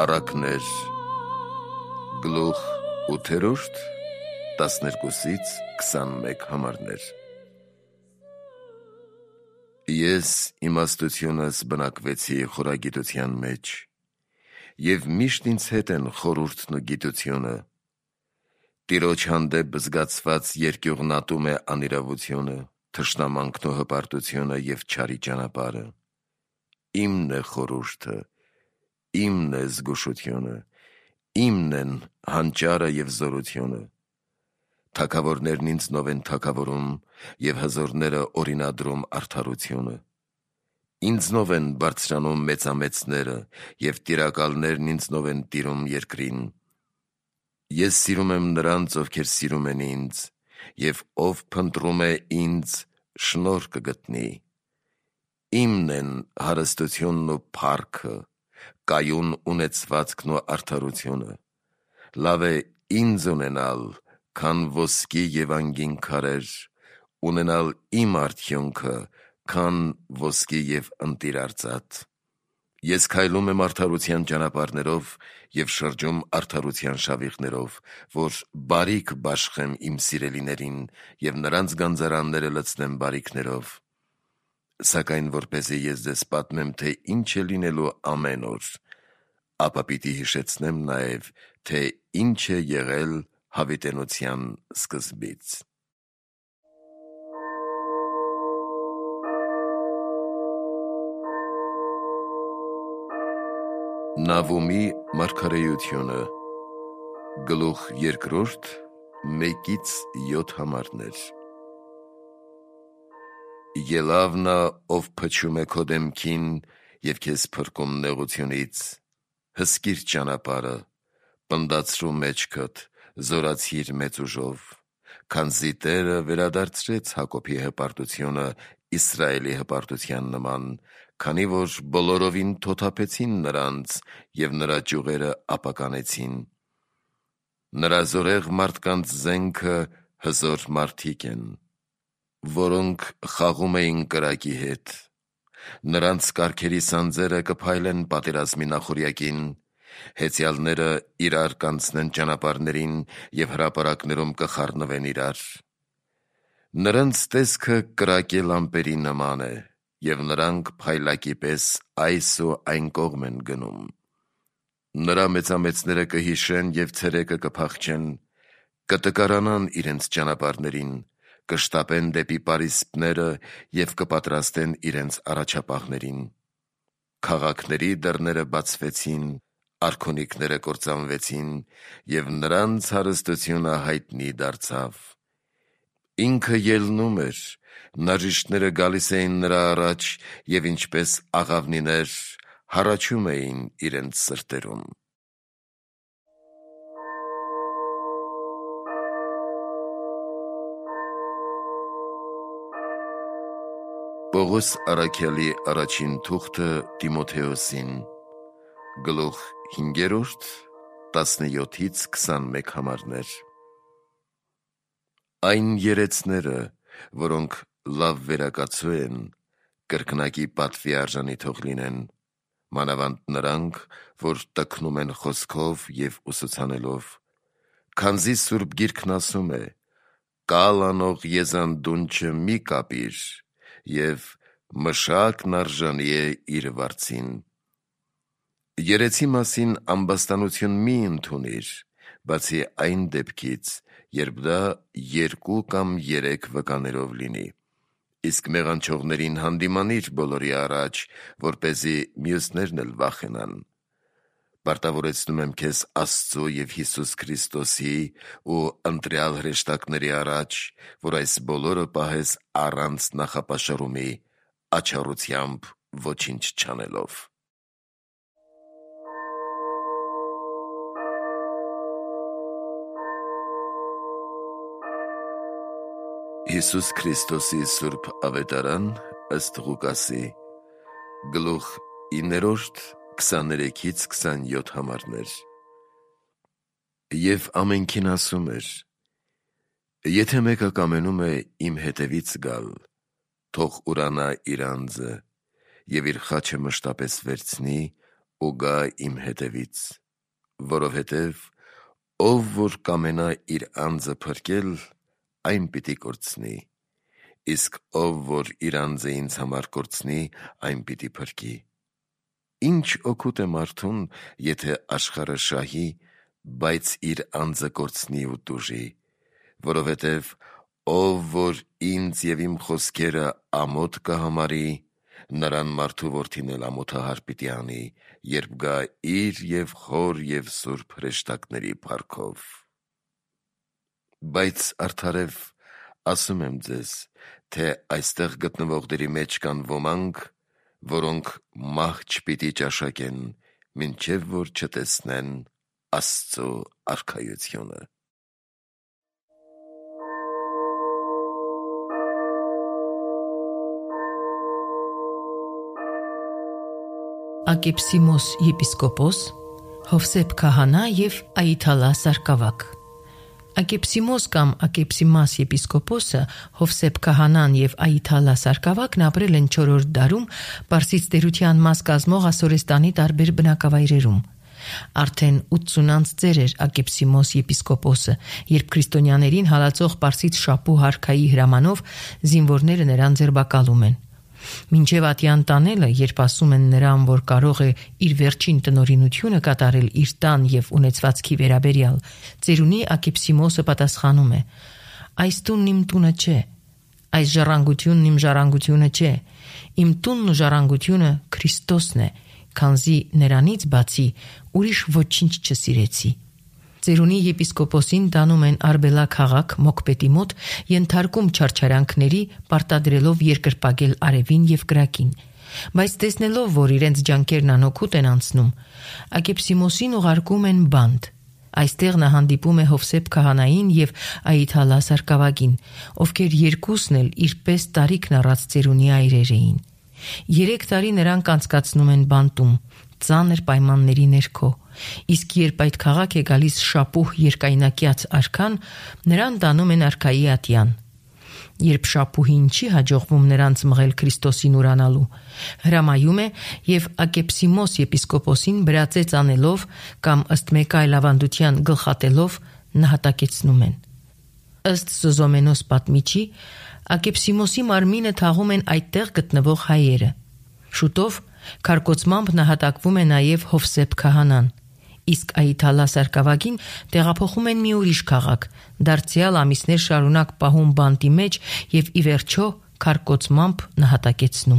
Առակներ գլուխ 8 12-ից 21 համարներ։ Ես իմաստությունս բնակվեցի խորագիտության մեջ, և միշտ ինձ հետ են խորհուրդն ու գիտությունը։ Տիրոջ հանդեպ զգացված երկյուղնատում է անիրավությունը, թշնամանքն ու հպարտությունը և չարի ճանապարհը։ Իմն է խորհուրդը, իմն է զգուշությունը, իմն են հանճարը և զորությունը։ Թագավորներն ինձնով են թագավորում, և հզորները օրինադրում արդարությունը։ Ինձնով են բարձրանում մեծամեծները, և տիրակալներն ինձնով են տիրում երկրին։ Ես սիրում եմ նրանց, ովքեր սիրում են ինձ, և ով փնտրում է ինձ, շնորհ կգտնի։ Իմն են հարստությունն ու փառքը, կայուն ունեցվածքն ու արդարությունը։ Լավ է ինձ ունենալ, քան ոսկի և անգին քարեր, ունենալ իմ արդյունքը, քան ոսկի և ընտիր արծաթ։ Ես քայլում եմ արդարության ճանապարհներով և շրջում արդարության շավիղներով, որ բարիք բաշխեմ իմ սիրելիներին և նրանց գանձարանները լցնեմ բարիքներով։ Սակայն որպեսզի ես ձեզ պատմեմ, թե ինչ է լինելու ամեն օր, ապա պիտի հիշեցնեմ նաև, թե ինչ է եղել հավիտենության սկզբից։ Նավումի մարգարեությունը գլուխ 2 1-7 համարներ։ Ելավ նա, ով փչում է քո դեմքին և քեզ փրկում նեղությունից, հսկիր ճանապարհը, պնդացրու մեջքդ, զորացիր մեծ ուժով, քանզի Տերը վերադարձրեց Հակոբի հպարտությունը Իսրայելի հպարտության նման, քանի որ բոլորովին թոթափեցին նրանց և նրա ճյուղերը ապականեցին։ Նրա զորեղ մարդկանց զենքը հզոր մարդիկ են, որոնք խաղում էին կրակի հետ։ Նրանց կառքերի սանձերը կփայլեն պատերազմի նախօրյակին, հեծյալները իրար կանցնեն ճանապարհներին և հրապարակներում կխառնվեն իրար։ Նրանց տեսքը կրակե լամպերի նման է, և նրանք փայլակի պես այս ու այն կողմ են գնում։ Նրա մեծամեծները կհիշեն և ցերեկը կփախչեն, կտկարանան իրենց ճանապարհներին, կշտապեն դեպի պարիսպները և կպատրաստեն իրենց առաջապահներին։ Քաղաքների դռները բացվեցին, արքունիքները կործանվեցին, և նրանց հարստությունը հայտնի դարձավ։ Ինքը ելնում էր, նարժիշտները գալիս էին նրա առաջ, և ինչպես աղավնիներ հառաչում էին իրենց սրտերում։ Պողոս առաքյալի առաջին թուղթը Տիմոթեոսին գլուխ 5 17-21 համարներ։ Այն երեցները, որոնք լավ վերակացու են, կրկնակի պատվի արժանի թող լինեն, մանավանդ նրանք, որ տքնում են խոսքով և ուսուցանելով, քանզի Սուրբ Գիրքն ասում է. «Կալ անող եզանդունչը մի կապիր, և մշակն արժանի է իր վարձին»։ Երեցի մասին ամբաստանություն մի ընդունիր, բացի այն դեպքից, երբ դա 2 կամ 3 վկաներով լինի, իսկ մեղանչողներին հանդիմանիր բոլորի առաջ, որպեսզի մյուսներն էլ վախենան։ Պարտավորեցնում եմ քեզ Աստծու և Հիսուս Քրիստոսի ու ընտրյալ հրեշտակների առաջ, որ այս բոլորը պահես առանց նախապաշարումի, աչառությամբ ոչինչ չանելով։ Հիսուս Քրիստոսի Սուրբ Ավետարան ըստ Ղուկասի գլուխ 9 23-27 համարներ։ Եվ ամենքին ասում էր. եթե մեկը կամենում է իմ հետևից գալ, թող ուրանա իր անձը և իր խաչը մշտապես վերցնի ու գա իմ հետևից, որովհետև ով որ կամենա իր անձը փրկել, այն պիտի կորցնի, իսկ ով որ իր անձը ինձ համար կորցնի, այն պիտի փրկի։ Ինչ օգուտ է մարդուն, եթե աշխարհը շահի, բայց իր անձը կորցնի ու տուժի, որովհետև ով որ ինձ և իմ խոսքերը ամոթ կհամարի, նրան մարդու որդին էլ ամոթահար պիտի անի, երբ գա իր և խոր և սուրբ հրեշտակների փառքով։ Բայց արդարև ասում եմ ձեզ, թե այստեղ գտնվողների մեջ կան ոմանք, որոնք մահ չպիտի ճաշակեն, մինչև որ չտեսնեն Աստծո արքայությունը։ Ակեպսիմոս եպիսկոպոս, Հովսեփ քահանա և Այթալա սարկավակ։ Ակեպսիմոս կամ Ակեպսիմաս եպիսկոպոսը, Հովսեփ քահանան և Այթալա սարկավակն ապրել են 4-րդ դարում Պարսից տերության մաս կազմող Ասորեստանի տարբեր բնակավայրերում։ Արդեն 80 անց ծեր էր Ակեպսիմոս եպիսկոպոսը, երբ քրիստոնյաներին հալածող Պարսից շապու հարքայի հրամանով զինվորները նրան ձերբակալում են։ Մինչև ատյան տանելը, երբ ասում են նրան, որ կարող է իր վերջին տնօրինությունը կատարել իր տան և ունեցվածքի վերաբերյալ, ծերունի Ակեպսիմոսը պատասխանում է. «Այս տունն իմ տունը չէ, այս ժառանգությունն իմ ժառանգությունը չէ, իմ տունն ու ժառանգությունը Քրիստոսն է, քանզի նրանից բացի ուրիշ ոչինչ չսիրեցի»։ Ծերունի եպիսկոպոսին տանում են Արբելա քաղաք Մոկպետի մոտ, ենթարկում չարչարանքների, պարտադրելով երկրպագել արևին և կրակին։ Բայց տեսնելով, որ իրենց ջանքերն անօգուտ են անցնում, Ակեպսիմոսին ուղարկում են բանտ։ Այստեղ նա հանդիպում է Հովսեփ քահանային և Այթալա սարկավագին, ովքեր երկուսն էլ իրպես տարիքն առած ծերունի այրեր էին։ 3 տարի նրանք անցկացնում են բանտում, ծանր պայմանների ներքո, իսկ երբ այդ քաղաք է գալիս շապուհ երկայնակյաց արքան, նրան տանում են արքայի ատյան։ Երբ շապուհին չի հաջողվում նրանց մղել Քրիստոսին ուրանալու, հրամայում է և Ակեպսիմոս եպիսկոպոսին բրածեց անելով կամ ըստ մեկ այլ ավանդության գլխատելով նահատակեցնում են։ Ըստ Սոզոմենոս պատմիչի, Ակեպսիմոսի մարմինը թաղում են այդտեղ գտնվող հայերը։ Շուտով քարկոծմամբ նահատակվում է նաև Հովսեփ քահանան, իսկ Այթալա սարկավագին տեղափոխում են մի ուրիշ քաղաք, դարձյալ ամիսներ շարունակ պահում բանտի մեջ և ի վերջո քարկոծմամբ նահատակեցնում։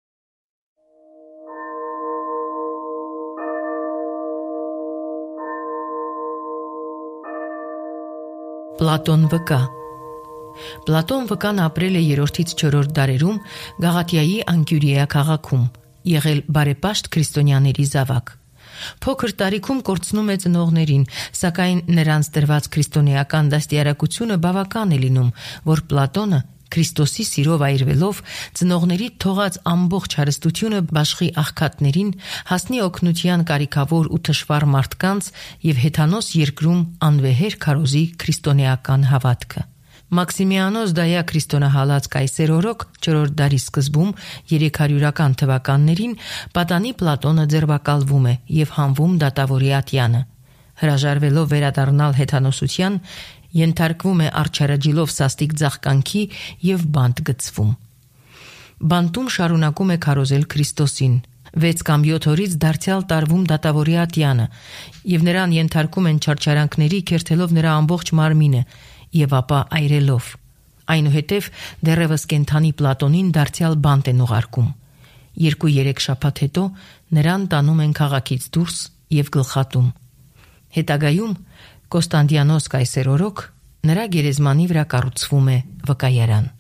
Պլատոն վկա։ Պլատոն վկան ապրել է 3-ից 4-րդ դարերում Գաղաթիայի Անկյուրիա քաղաքում, եղել բարեպաշտ քրիստոնյաների զավակ։ Փոքր տարիքում կորցնում է ծնողներին, սակայն նրանց տրված քրիստոնեական դաստիարակությունը բավական է լինում, որ Պլատոնը Քրիստոսի սիրով այրվելով ծնողների թողած ամբողջ հարստությունը բաշխի աղքատներին, հասնի օգնության կարիքավոր ու թշվառ մարդկանց և հեթանոս երկրում անվեհեր քարոզի քրիստոնեական հավատքը։ Մաքսիմիանոս Դայա քրիստոնահալած կայսեր օրոք 4-րդ դարի սկզբում 300-ական թվականներին պատանի Պլատոնը ձերբակալվում է և հանվում դատավորի ատյանը։ Հրաժարվելով վերադառնալ հեթանոսության, ենթարկվում է արջարաջիլով սաստիկ ծաղկանքի և բանտ գցվում։ Բանտում շարունակում է քարոզել Քրիստոսին։ 6 կամ 7 օրից դարձյալ տարվում դատավորի ատյանը և նրան ենթարկում են չարչարանքների, քերթելով նրա ամբողջ մարմինը և ապա այրելով։ Այնուհետև դեռևս կենդանի Պլատոնին դարձյալ բանտ են ուղարկում։ 2-3 շաբաթ հետո նրան տանում են քաղաքից դուրս և գլխատում։ Հետագայում Կոստանդիանոս կայսեր օրոք նրա գերեզմանի վրա կառուցվում է վկայարան։